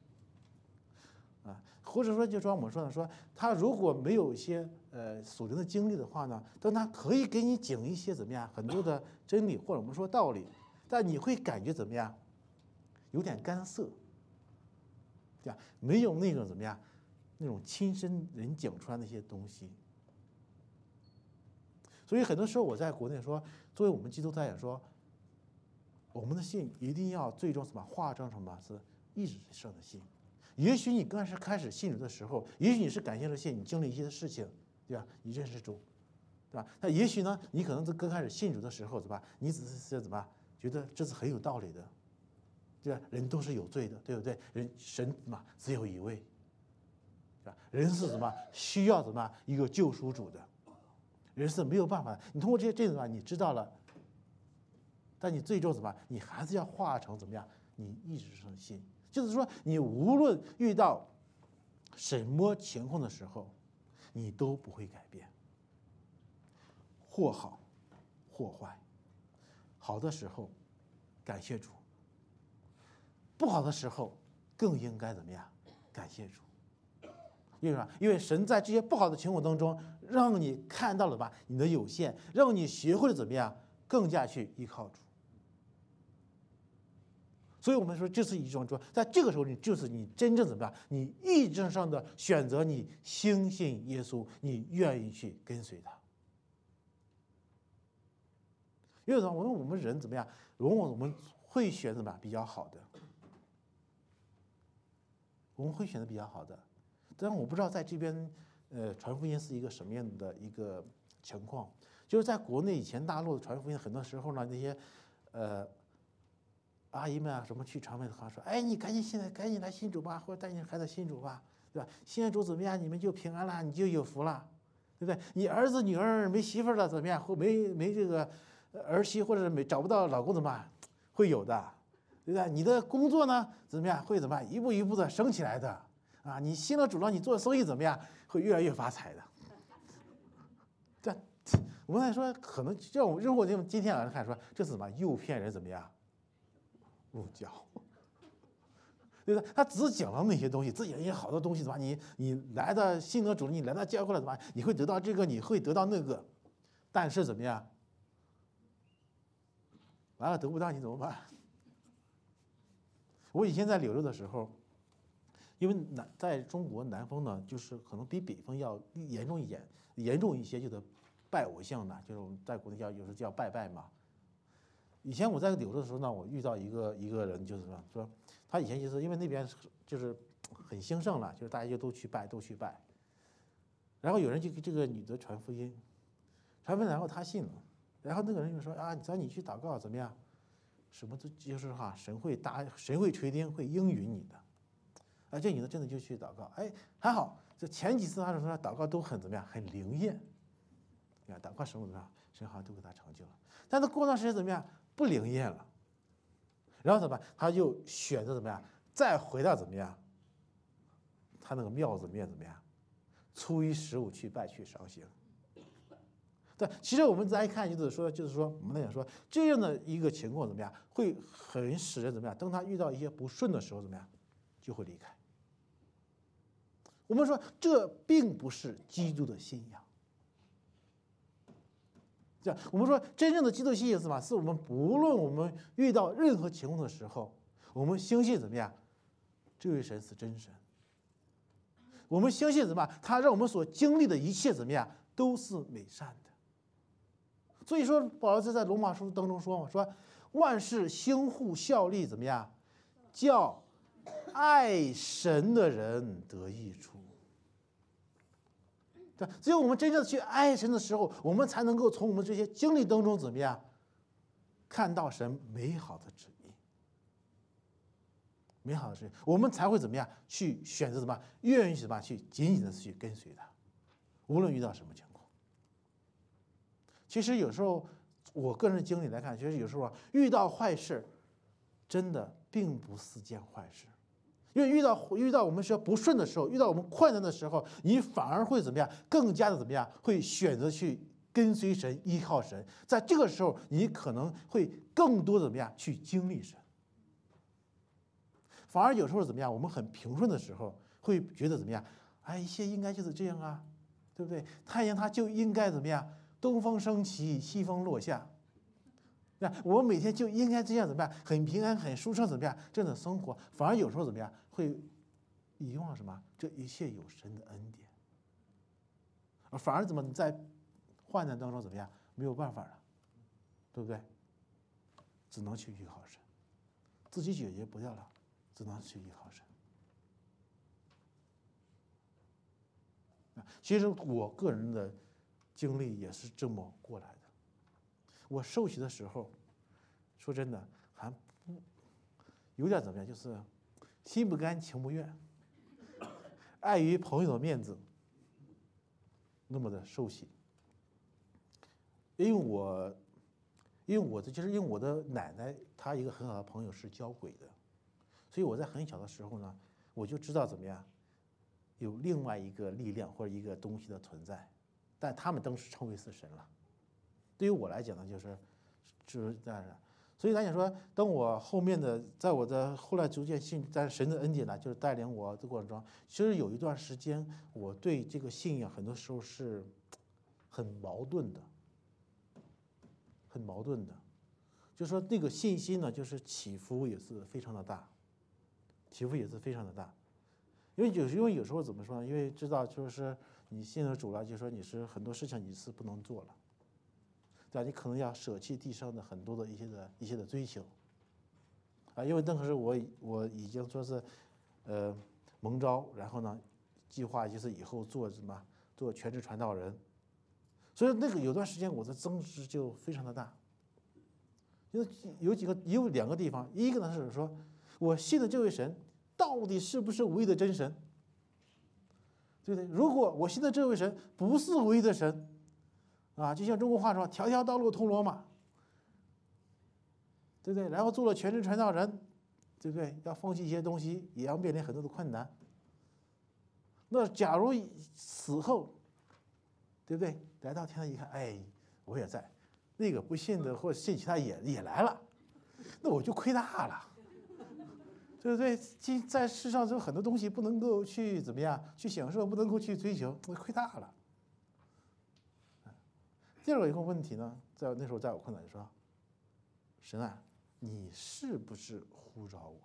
啊，或者说就说我们说呢，说他如果没有一些呃属灵的经历的话呢，但他可以给你讲一些怎么样很多的真理或者我们说道理，但你会感觉怎么样？有点干涩，对吧？没有那种怎么样，那种亲身人讲出来那些东西。所以很多时候我在国内说，作为我们基督徒来讲说，我们的信一定要最终什么化成什么是意志上的信。也许你刚开始开始信主的时候，也许你是感谢了信，你经历一些事情，对吧？你认识主，对吧？那也许呢，你可能在刚开始信主的时候，对吧？你只是怎么觉得这是很有道理的，对吧？人都是有罪的，对不对？人神嘛只有一位，对吧？人是什么需要什么一个救赎主的，人是没有办法的。你通过这些这种啊，你知道了，但你最终怎么？你还是要化成怎么样？你意志上的信。就是说，你无论遇到什么情况的时候，你都不会改变，或好或坏。好的时候，感谢主；不好的时候，更应该怎么样？感谢主。因为什么？因为神在这些不好的情况当中，让你看到了吧你的有限，让你学会了怎么样更加去依靠主。 所以我们说这是一种说，在这个时候你就是你真正怎么样，你意志上的选择，你相信耶稣，你愿意去跟随他。因为什么？我们我们人怎么样？往往我们会选怎么样比较好的，我们会选择比较好的。但我不知道在这边，呃，传福音是一个什么样的一个情况。就是在国内以前大陆传福音，很多时候呢，那些呃阿姨们啊什么去传福音的话说，哎，你赶紧现在赶紧来信主吧，或者带你孩子信主吧，对吧？信主怎么样？你们就平安了，你就有福了，对不对？你儿子女儿没媳妇了怎么样？或没没这个儿媳，或者是没找不到老公怎么办？会有的，对不对？你的工作呢怎么样？会怎么样？一步一步的升起来的啊！你信了主了，你做生意怎么样？会越来越发财的。这我们来说，可能这种如果用今天来看说，这是什么？诱骗人怎么样？入教，对不对？他只讲了那些东西，自己也有好多东西，怎么？你你来到信得主，你来到教会了，怎么？你会得到这个，你会得到那个，但是怎么样？完了得不到你怎么办？我以前在柳州的时候，因为南在中国南方呢，就是可能比北方要严重一点，严重一些，就是拜偶像的，就是我们在国内叫有时候叫拜拜嘛。以前我在柳州的时候呢，我遇到一个一个人，就是说说他以前就是因为那边就是很兴盛了，就是大家就都去拜，都去拜。然后有人就给这个女的传福音，传福音，然后她信了。然后那个人就说啊，只要你去祷告怎么样？什么都就是哈，神会大，神会垂听，会应允你的。啊，这女的真的就去祷告，哎，还好，这前几次她说祷告都很怎么样，很灵验。你看祷告神怎么样，神好像都给她成就了。但是过段时间怎么样，不灵验了。然后怎么办？他就选择怎么样，再回到怎么样，他那个庙子里面怎么样，初一十五去拜去烧香。对，其实我们再一看，就是说，就是说，我们来讲说，这样的一个情况怎么样，会很使人怎么样？当他遇到一些不顺的时候，怎么样，就会离开。我们说，这并不是基督的信仰。这样，我们说，真正的基督信仰是什么？是我们不论我们遇到任何情况的时候，我们相信怎么样？这位神是真神。我们相信什么？他让我们所经历的一切怎么样，都是美善的。所以说，保罗在罗马书当中说嘛，说万事相互效力，怎么样，叫爱神的人得益处。对，只有我们真正去爱神的时候，我们才能够从我们这些经历当中怎么样，看到神美好的旨意，美好的旨意，我们才会怎么样去选择什么，愿意什么去紧紧的去跟随他，无论遇到什么情况。其实有时候，我个人的经历来看，其实有时候啊，遇到坏事，真的并不是件坏事，因为遇到遇到我们说不顺的时候，遇到我们困难的时候，你反而会怎么样？更加的怎么样？会选择去跟随神，依靠神。在这个时候，你可能会更多的怎么样？去经历神。反而有时候怎么样？我们很平顺的时候，会觉得怎么样？哎，一切应该就是这样啊，对不对？太阳它就应该怎么样？东风升起，西风落下。那我们每天就应该这样怎么样？很平安，很舒畅，怎么样？这样的生活，反而有时候怎么样？会遗忘什么？这一切有神的恩典，而反而怎么在患难当中怎么样？没有办法了，对不对？只能去依靠神，自己解决不掉了，只能去依靠神。其实我个人的经历也是这么过来的。我受洗的时候，说真的还不有点怎么样，就是心不甘情不愿，碍于朋友的面子，那么的受洗。因为我，因为我的就是因为我的奶奶她一个很好的朋友是教鬼的，所以我在很小的时候呢，我就知道怎么样，有另外一个力量或者一个东西的存在，但他们当时称为是神了。对于我来讲呢，就是就是这样的。所以来讲说，当我后面的，在我的后来逐渐信，但是神的恩典呢，就是带领我的过程中，其实有一段时间，我对这个信仰很多时候是很矛盾的，很矛盾的。 就说那个信心呢，就是起伏也是非常的大，起伏也是非常的大。因为有因为有时候怎么说呢？因为知道就是你信了主了，就说你是很多事情你是不能做了，对吧？你可能要舍弃地上的很多的一些的一些的追求，啊，因为那个时候我我已经说是，呃，蒙召，然后呢，计划就是以后做什么做全职传道人，所以那个有段时间我的增值就非常的大。因为有几个有两个地方，一个呢是说我信的这位神到底是不是唯一的真神，对不对？如果我信的这位神不是唯一的神，啊，就像中国话说条条道路通罗马，对不对？然后做了全职传道人，对不对？要放弃一些东西，也要面临很多的困难。那假如死后，对不对？来到天上一看，哎，我也在。那个不信的或者信其他也也来了，那我就亏大了，对不对？在世上有很多东西不能够去怎么样去享受，不能够去追求，我亏大了。第二个一个问题呢，在那时候在我困难说，神啊，你是不是呼召我，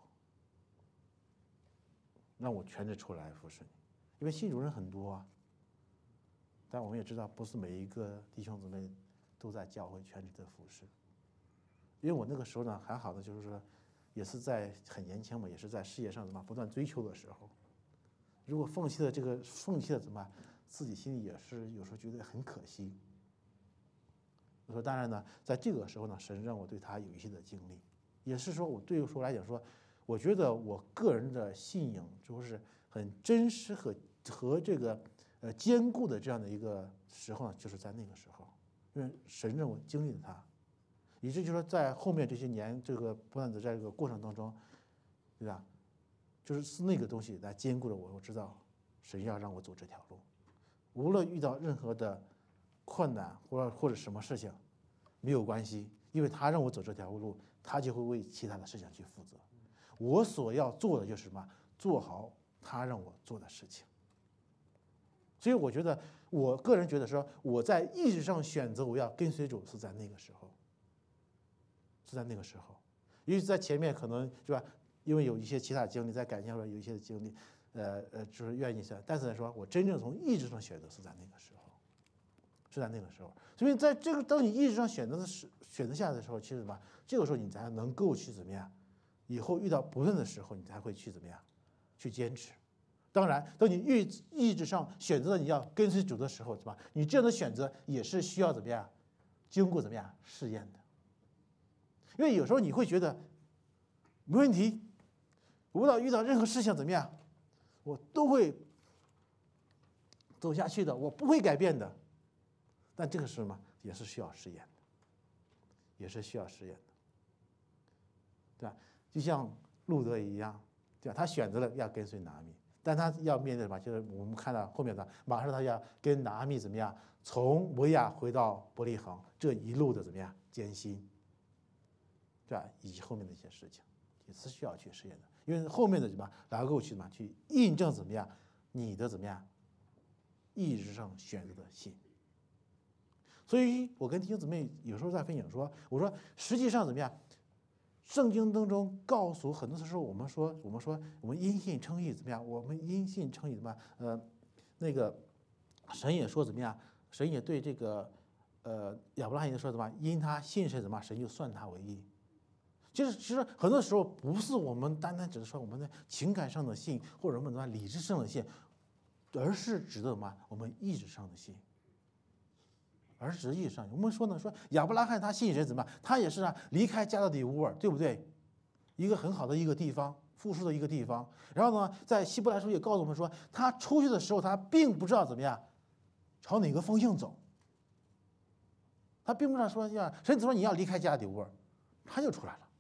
让我全职出来服侍你？因为信主人很多啊，但我们也知道，不是每一个弟兄姊妹都在教会全职的服侍。因为我那个时候呢，还好的就是说，也是在很年轻嘛，也是在事业上怎么不断追求的时候。如果放弃了这个，放弃了怎么，自己心里也是有时候觉得很可惜。我说，当然呢，在这个时候呢，神让我对他有一些的经历，也是说我对我说来讲说，我觉得我个人的信仰就是很真实和和这个呃坚固的这样的一个时候呢，就是在那个时候。因为神让我经历了它，以致就说在后面这些年这个不断的在这个过程当中，对吧？就是是那个东西来坚固了我，我知道神要让我走这条路，无论遇到任何的困难或者或者什么事情，没有关系，因为他让我走这条路，他就会为其他的事情去负责。我所要做的就是什么？做好他让我做的事情。所以我觉得，我个人觉得说，我在意志上选择我要跟随主是在那个时候，是在那个时候，因为在前面可能是吧，因为有一些其他经历，在感情上有一些的经历，呃呃，就是愿意选，但是来说，我真正从意志上选择是在那个时候，是在那个时候。所以在这个当你意志上选择的时选择下来的时候，其实什么？这个时候你才能够去怎么样？以后遇到不顺的时候，你才会去怎么样？去坚持。当然，当你意意志上选择了你要跟随主的时候，是吧？你这样的选择也是需要怎么样，经过怎么样试验的。因为有时候你会觉得没问题，无论遇到任何事情怎么样，我都会走下去的，我不会改变的。但这个是什么？也是需要试验的，也是需要试验的，对吧？就像路德一样，对吧？他选择了要跟随拿米。但他要面对什么？就是我们看到后面的，马上他要跟拿阿米怎么样，从摩亚回到伯利恒，这一路的怎么样艰辛，对吧？以及后面的一些事情，也是需要去试验的。因为后面的什么，能够去什么去印证怎么样你的怎么样意志上选择的信。所以我跟弟兄姊妹有时候在分享说，我说实际上怎么样？圣经当中告诉很多时候，我们说，我们说，我们因信称义怎么样？我们因信称义怎么样？呃，那个神也说怎么样？神也对这个呃亚伯拉罕也说怎么样？因他信神怎么样？神就算他为义。就是其实很多时候不是我们单单只是说我们的情感上的信，或者我们什么理智上的信，而是指的什么？我们意志上的信。而是意义上，我们说呢，说亚伯拉罕他信神怎么样？他也是啊，离开加勒底乌尔，对不对？一个很好的一个地方，富庶的一个地方。然后呢，在希伯来书也告诉我们说，他出去的时候，他并不知道怎么样，朝哪个方向走。他并不知道说呀，神说你要离开加勒底乌尔，他就出来了，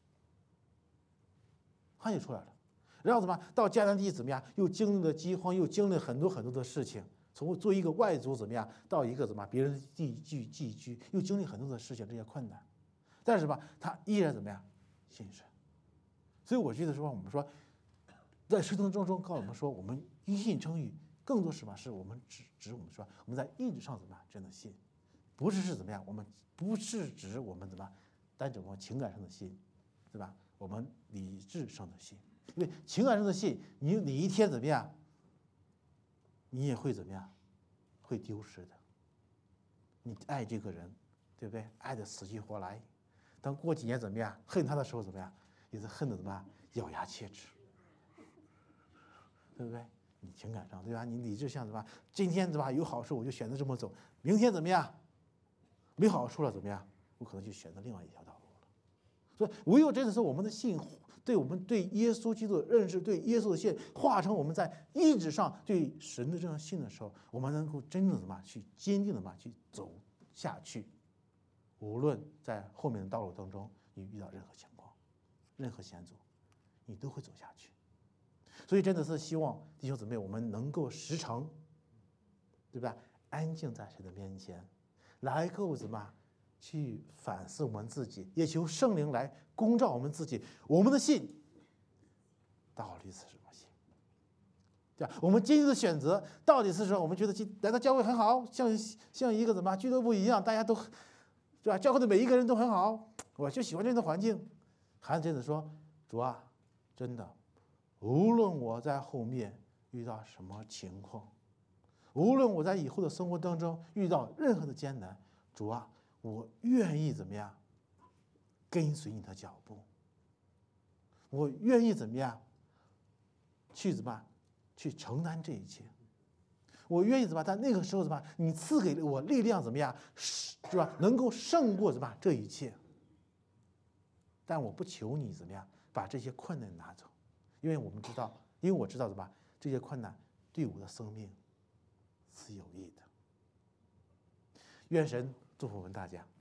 他就出来了。然后怎么到迦南地怎么样？又经历了饥荒，又经历了很多很多的事情。从作为一个外族怎么样，到一个怎么别人的地居寄居，又经历很多的事情，这些困难，但是吧，他依然怎么样信神。所以我觉得说，我们说，在圣经中告诉我们说，我们因信称义，更多什么是我们指指我们说我们在意志上怎么样真的信，不是是怎么样，我们不是指我们怎么单指我们情感上的信，对吧？我们理智上的信，因为情感上的信，你哪一天怎么样，你也会怎么样，会丢失的。你爱这个人，对不对？爱得死去活来，当过几年怎么样，恨他的时候怎么样，也是恨得怎么样，咬牙切齿，对不对？你情感上，对吧？你理智上，对吧？今天对吧有好处我就选择这么走，明天怎么样，没好处了怎么样，我可能就选择另外一条道路了。所以唯有真的是我们的信，对我们对耶稣基督的认识，对耶稣的信化成我们在意志上对神的这样信的时候，我们能够真正的什么去坚定的嘛去走下去。无论在后面的道路当中你遇到任何情况，任何险阻，你都会走下去。所以真的是希望弟兄姊妹，我们能够时常，对吧？安静在神的面前，来够怎么去反思我们自己，也求圣灵来光照我们自己，我们的信到底是什么信？对吧？我们今天的选择到底是说，我们觉得来到教会很好，像像一个怎么俱乐部一样，大家都，对吧？教会的每一个人都很好，我就喜欢这样的环境，还是真的说，主啊，真的。无论我在后面遇到什么情况，无论我在以后的生活当中遇到任何的艰难，主啊，我愿意怎么样跟随你的脚步，我愿意怎么样去怎么去承担这一切，我愿意怎么在那个时候怎么你赐给我力量怎么样是吧，能够胜过怎么这一切。但我不求你怎么样把这些困难拿走，因为我们知道，因为我知道怎么这些困难对我的生命是有益的。愿神祝福我们大家。